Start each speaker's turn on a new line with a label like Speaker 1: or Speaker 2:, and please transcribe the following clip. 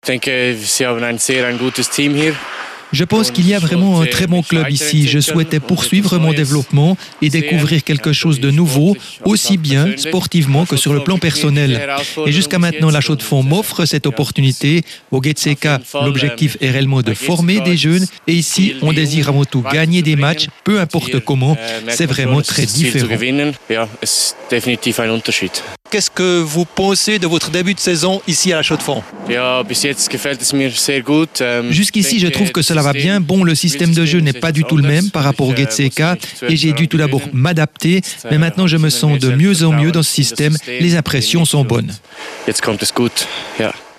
Speaker 1: Je pense qu'il y a vraiment un très bon club ici. Je souhaitais poursuivre mon développement et découvrir quelque chose de nouveau, aussi bien sportivement que sur le plan personnel. Et jusqu'à maintenant, la Chaux-de-Fonds m'offre cette opportunité. Au GZK, l'objectif est réellement de former des jeunes. Et ici, on désire avant tout gagner des matchs, peu importe comment. C'est vraiment très différent.
Speaker 2: Qu'est-ce que vous pensez de votre début de saison ici à la Chaux-de-Fonds?
Speaker 1: Jusqu'ici, je trouve que cela va bien. Bon, le système de jeu n'est pas du tout le même par rapport au GZK et j'ai dû tout d'abord m'adapter. Mais maintenant, je me sens de mieux en mieux dans ce système. Les impressions sont bonnes.
Speaker 3: Jetzt kommt es gut, ja.